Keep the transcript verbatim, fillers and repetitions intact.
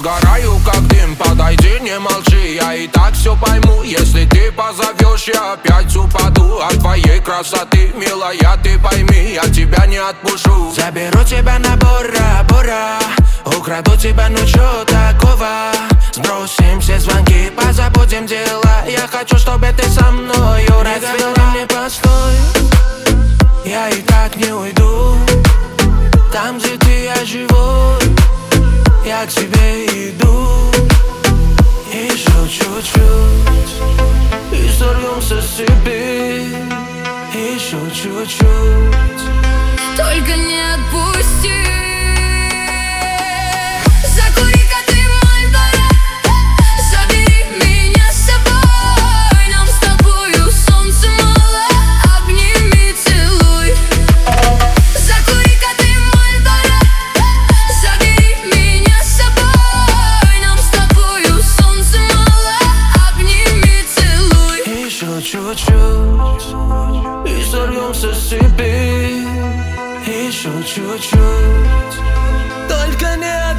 сгораю как дым, подойди, не молчи. Я и так все пойму, если ты позовешь, я опять упаду от твоей красоты, милая, ты пойми, я тебя не отпущу. Заберу тебя на Бора-Бора, украду тебя, ну чё такого? Сбросим все звонки, позабудем дела. Я хочу, чтобы ты со мною. Не говори мне постой, я и так не уйду. Там, где ты, я живу, я к тебе иду. Еще чуть-чуть и сорвемся с цепи. Еще чуть-чуть, только не отпусти. Закури-ка ты Мальборо, забери меня с собой. Нам с тобою солнца мало, обними, целуй. Закури-ка ты Мальборо, забери меня с собой. Нам с тобою солнца мало, обними, целуй. еще чуть-чуть и сорвемся с цепи. Еще чуть-чуть, только не